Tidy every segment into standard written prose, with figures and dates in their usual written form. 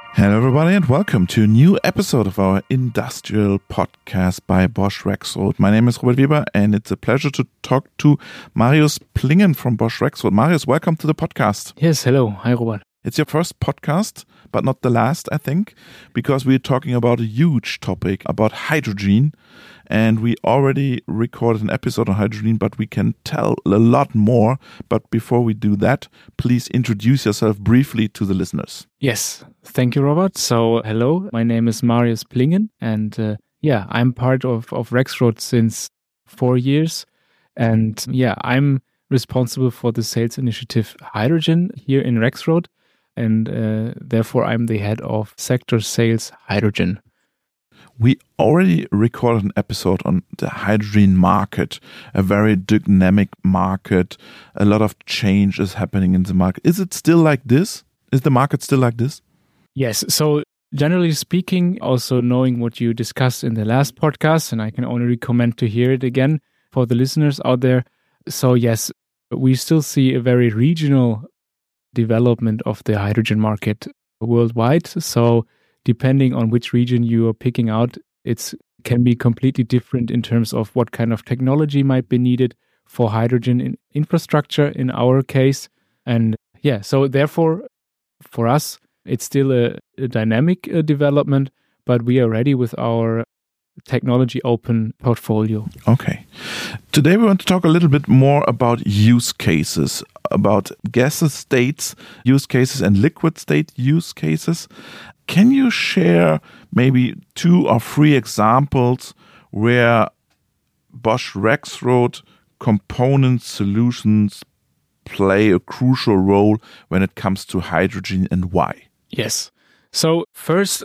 Hello everybody and welcome to a new episode of our industrial podcast by Bosch Rexroth. My name is Robert Weber and it's a pleasure to talk to Marius Plingen from Bosch Rexroth. Marius, welcome to the podcast. Yes, hello. Hi, Robert. It's your first podcast, but not the last, I think, because we're talking about a huge topic about hydrogen. And we already recorded an episode on hydrogen, but we can tell a lot more. But before we do that, please introduce yourself briefly to the listeners. Yes, thank you, Robert. So, hello, my name is Marius Plingen. And I'm part of Rexroth since 4 years. And I'm responsible for the sales initiative Hydrogen here in Rexroth. And therefore, I'm the head of sector sales hydrogen. We already recorded an episode on the hydrogen market, a very dynamic market. A lot of change is happening in the market. Is it still like this? Is the market still like this? Yes. So generally speaking, also knowing what you discussed in the last podcast, and I can only recommend to hear it again for the listeners out there. So yes, we still see a very regional development of the hydrogen market worldwide. So depending on which region you are picking out, it can be completely different in terms of what kind of technology might be needed for hydrogen infrastructure in our case. And so therefore, for us, it's still a dynamic development, but we are ready with our technology open portfolio. Okay. Today we want to talk a little bit more about use cases, about gaseous states use cases and liquid state use cases. Can you share maybe 2 or 3 examples where Bosch Rexroth component solutions play a crucial role when it comes to hydrogen and why? Yes. So first,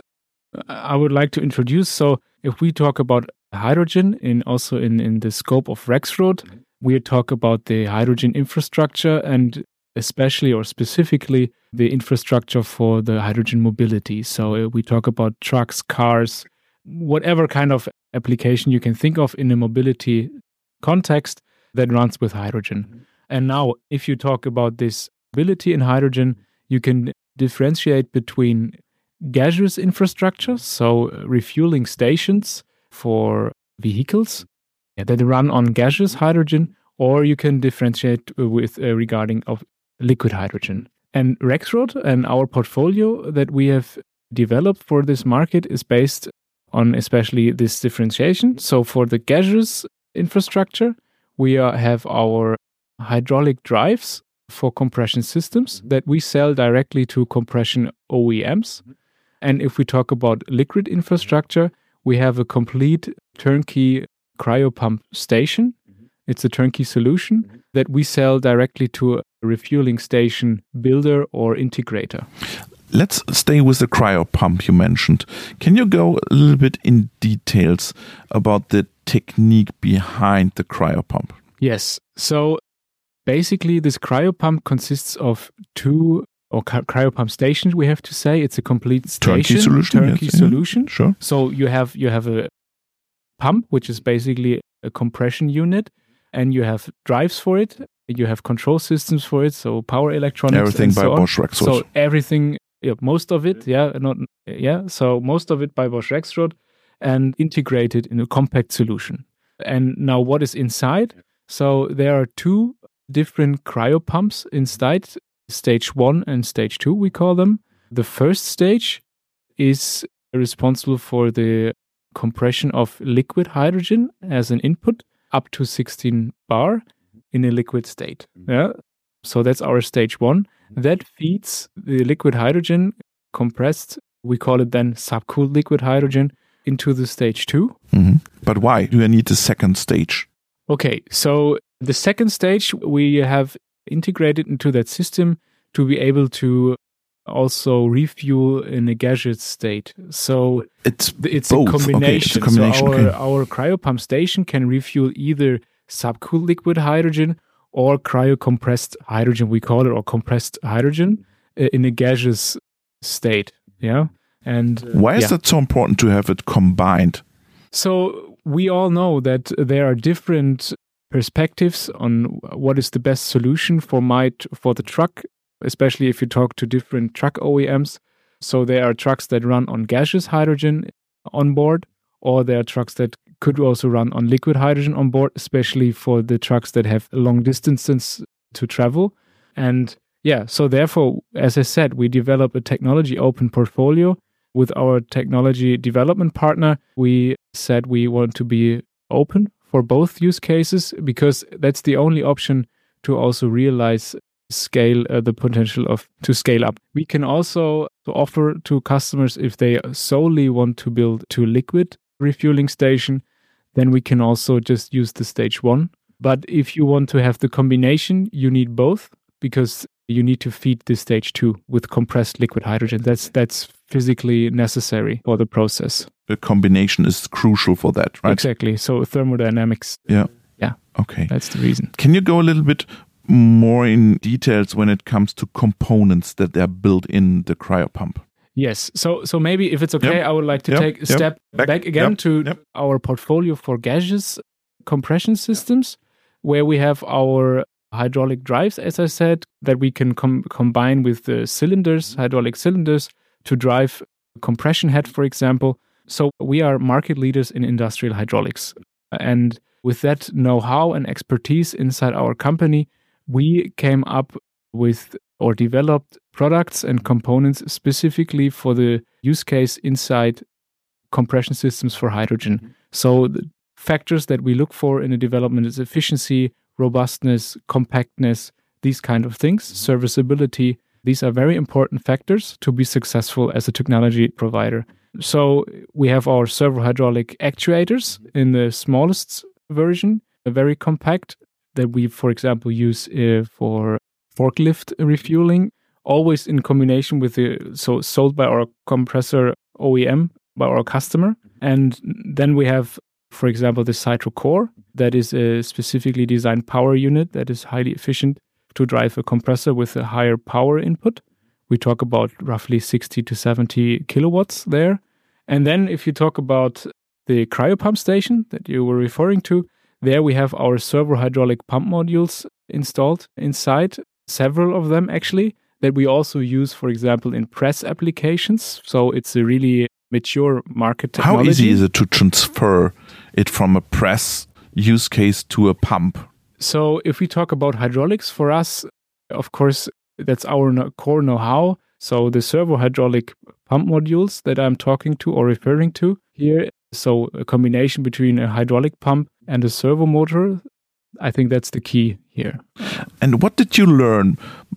I would like to introduce, so if we talk about hydrogen in the scope of Rexroth, we talk about the hydrogen infrastructure and especially or specifically the infrastructure for the hydrogen mobility. So we talk about trucks, cars, whatever kind of application you can think of in a mobility context that runs with hydrogen. And now, if you talk about this mobility in hydrogen, you can differentiate between gaseous infrastructure, so refueling stations for vehicles that run on gaseous hydrogen, or you can differentiate with regarding of liquid hydrogen. And Rexroth and our portfolio that we have developed for this market is based on especially this differentiation. So for the gaseous infrastructure, we have our hydraulic drives for compression systems that we sell directly to compression OEMs. And if we talk about liquid infrastructure, we have a complete turnkey cryopump station. It's a turnkey solution that we sell directly to a refueling station builder or integrator. Let's stay with the cryopump you mentioned. Can you go a little bit in details about the technique behind the cryopump? Yes. So basically, this cryopump consists of 2 cryopump stations, we have to say. It's a complete station. Turnkey solution. Sure. So you have a pump, which is basically a compression unit, and you have drives for it. You have control systems for it, so power electronics. Everything by Bosch Rexroth. So everything, most of it, So most of it by Bosch Rexroth and integrated in a compact solution. And now what is inside? So there are 2 different cryopumps inside. Stage 1 and stage 2, we call them. The first stage is responsible for the compression of liquid hydrogen as an input up to 16 bar in a liquid state. Yeah. So that's our stage 1. That feeds the liquid hydrogen compressed, we call it then subcooled liquid hydrogen, into the stage 2. Mm-hmm. But why do I need the second stage? Okay, so the second stage we have integrated into that system to be able to also refuel in a gaseous state. So it's a combination. Okay, it's a combination. So our cryopump station can refuel either subcooled liquid hydrogen or cryocompressed hydrogen, we call it, or compressed hydrogen in a gaseous state. Yeah. And why is that so important to have it combined? So we all know that there are different perspectives on what is the best solution for the truck, especially if you talk to different truck OEMs. So there are trucks that run on gaseous hydrogen on board, or there are trucks that could also run on liquid hydrogen on board, especially for the trucks that have long distances to travel. And yeah, so therefore, as I said, we develop a technology open portfolio. With our technology development partner, we said we want to be open for both use cases, because that's the only option to also realize the potential to scale up. We can also offer to customers, if they solely want to build to liquid refueling station, then we can also just use the stage 1. But if you want to have the combination, you need both, because you need to feed the stage 2 with compressed liquid hydrogen. That's physically necessary for the process. The combination is crucial for that, right? Exactly. So thermodynamics. Yeah. Yeah. Okay. That's the reason. Can you go a little bit more in details when it comes to components that are built in the cryopump? Yes. So maybe if it's okay, I would like to take a step back again to our portfolio for gaseous compression systems, where we have our hydraulic drives, as I said, that we can combine with the cylinders, hydraulic cylinders, to drive compression head, for example. So we are market leaders in industrial hydraulics. And with that know-how and expertise inside our company, we came up with or developed products and components specifically for the use case inside compression systems for hydrogen. So the factors that we look for in a development is efficiency, robustness, compactness, these kind of things, serviceability. These are very important factors to be successful as a technology provider. So we have our servo hydraulic actuators in the smallest version, very compact, that we, for example, use for forklift refueling, always in combination with sold by our compressor OEM, by our customer. And then we have, for example, the Cytro Core, that is a specifically designed power unit that is highly efficient to drive a compressor with a higher power input. We talk about roughly 60 to 70 kilowatts there. And then if you talk about the cryopump station that you were referring to, there we have our servo hydraulic pump modules installed inside, several of them actually, that we also use, for example, in press applications. So it's a really mature market technology. How easy is it to transfer it from a press use case to a pump? So if we talk about hydraulics, for us, of course, that's our core know-how. So the servo hydraulic pump modules that I'm talking to or referring to here, so a combination between a hydraulic pump and a servo motor, I think that's the key here. And what did you learn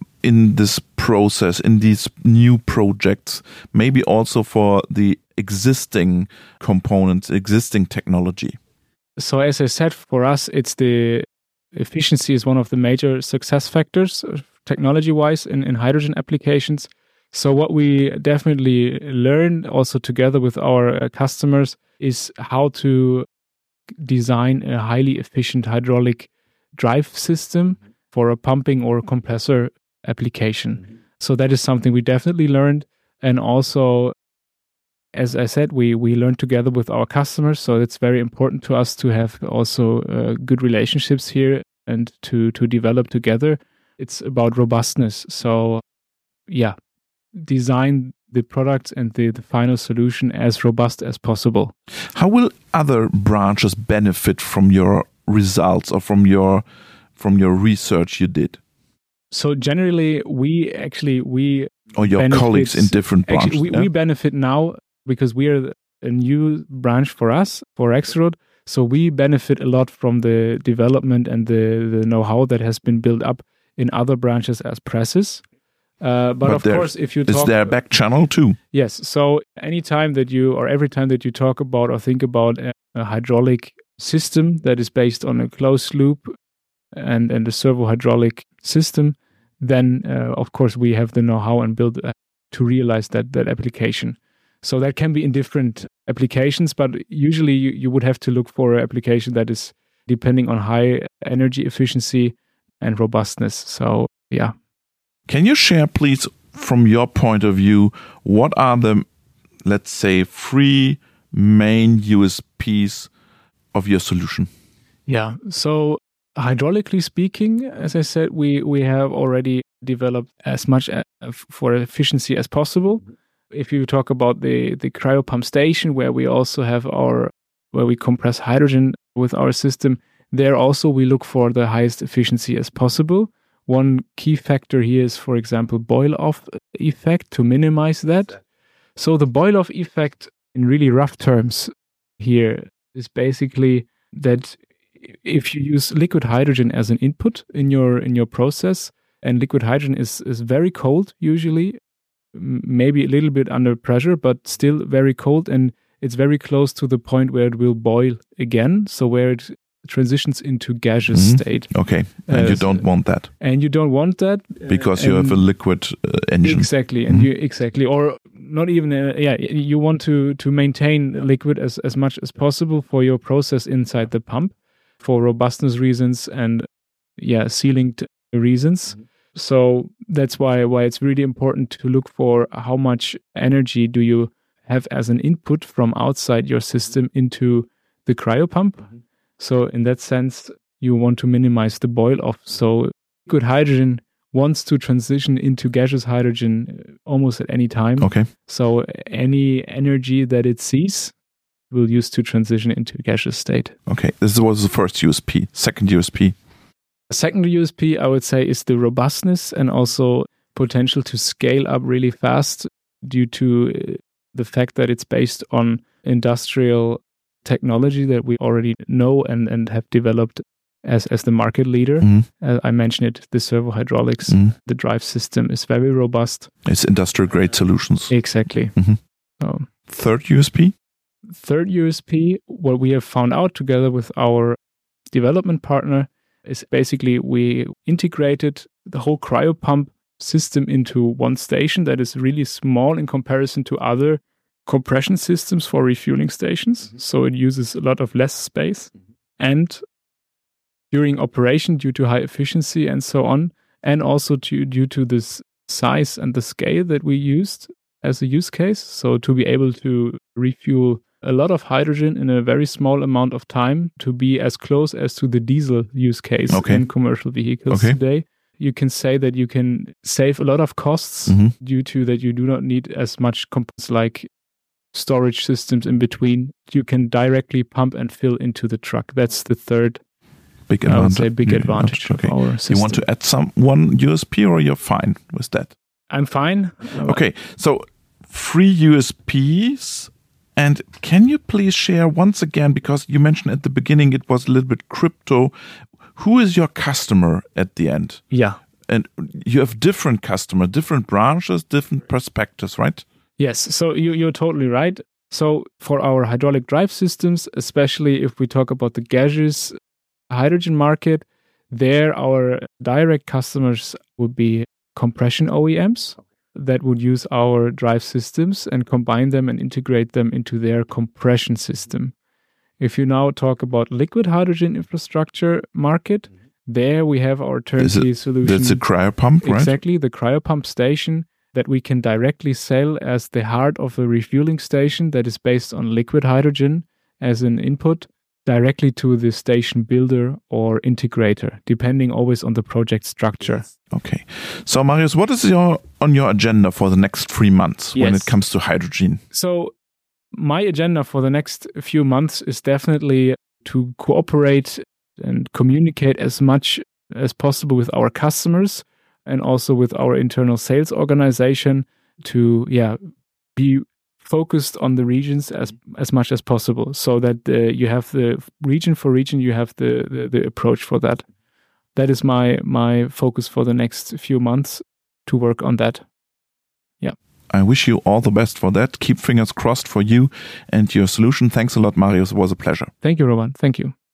in this process, in these new projects, maybe also for the existing components, existing technology? So as I said, for us, it's the efficiency is one of the major success factors technology-wise in hydrogen applications. So what we definitely learned also together with our customers is how to design a highly efficient hydraulic drive system for a pumping or a compressor application. So that is something we definitely learned. And also, as I said, we learned together with our customers. So it's very important to us to have also good relationships here and to develop together. It's about robustness. So yeah, design the product and the final solution as robust as possible. How will other branches benefit from your results or from your research you did? So generally, we or your colleagues in different branches. Actually, we benefit now because we are a new branch for us, for Rexroth. So we benefit a lot from the development and the know-how that has been built up in other branches as presses. But of course, if you talk... Is there a back channel too? Yes. So every time that you talk about or think about a hydraulic system that is based on a closed loop and a servo hydraulic system, then of course we have the know-how and build to realize that application. So that can be in different applications, but usually you would have to look for an application that is depending on high energy efficiency and robustness. So yeah. Can you share, please, from your point of view, what are the, let's say, 3 main USPs of your solution? Yeah. So hydraulically speaking, as I said, we have already developed as much for efficiency as possible. if you talk about the cryopump station, where we also have where we compress hydrogen with our system, there also we look for the highest efficiency as possible. One key factor here is, for example, boil-off effect, to minimize that. So the boil-off effect, in really rough terms here, is basically that if you use liquid hydrogen as an input in your process, and liquid hydrogen is very cold usually, maybe a little bit under pressure, but still very cold, and it's very close to the point where it will boil again, so where it transitions into gaseous state. Okay, and you don't want that. And you don't want that because you have a liquid engine. Exactly, and or not even you want to maintain liquid as much as possible for your process inside the pump, for robustness reasons and sealing reasons. So that's why it's really important to look for how much energy do you have as an input from outside your system into the cryopump. So in that sense, you want to minimize the boil-off. So liquid hydrogen wants to transition into gaseous hydrogen almost at any time. Okay. So any energy that it sees will use to transition into gaseous state. Okay, this was the first USP. Second USP? Second USP, I would say, is the robustness and also potential to scale up really fast due to the fact that it's based on industrial technology that we already know and have developed as the market leader. I mentioned it, the servo hydraulics, the drive system is very robust. It's industrial grade solutions. Exactly. Third USP? Third USP, what we have found out together with our development partner is basically we integrated the whole cryopump system into one station that is really small in comparison to other compression systems for refueling stations. So it uses a lot of less space. And during operation, due to high efficiency and so on, and also due to this size and the scale that we used as a use case, so to be able to refuel a lot of hydrogen in a very small amount of time, to be as close as to the diesel use case in commercial vehicles today. You can say that you can save a lot of costs due to that you do not need as much like storage systems in between. You can directly pump and fill into the truck. That's the third big advantage of our system. You want to add one USP, or you're fine with that? I'm fine. Okay, so 3 USPs. And can you please share once again, because you mentioned at the beginning it was a little bit crypto, who is your customer at the end? Yeah. And you have different customers, different branches, different perspectives, right? Yes, so you're totally right. So for our hydraulic drive systems, especially if we talk about the gaseous hydrogen market, there our direct customers would be compression OEMs that would use our drive systems and combine them and integrate them into their compression system. If you now talk about liquid hydrogen infrastructure market, there we have our turnkey solution. That's a cryopump, right? Exactly, the cryopump station that we can directly sell as the heart of a refueling station that is based on liquid hydrogen as an input directly to the station builder or integrator, depending always on the project structure. Okay. So Marius, what is on your agenda for the next 3 months when it comes to hydrogen? So my agenda for the next few months is definitely to cooperate and communicate as much as possible with our customers and also with our internal sales organization to be focused on the regions as much as possible, so that you have the region for region, you have the approach for that. That is my focus for the next few months, to work on that. Yeah. I wish you all the best for that. Keep fingers crossed for you and your solution. Thanks a lot, Marius. It was a pleasure. Thank you, Roman. Thank you.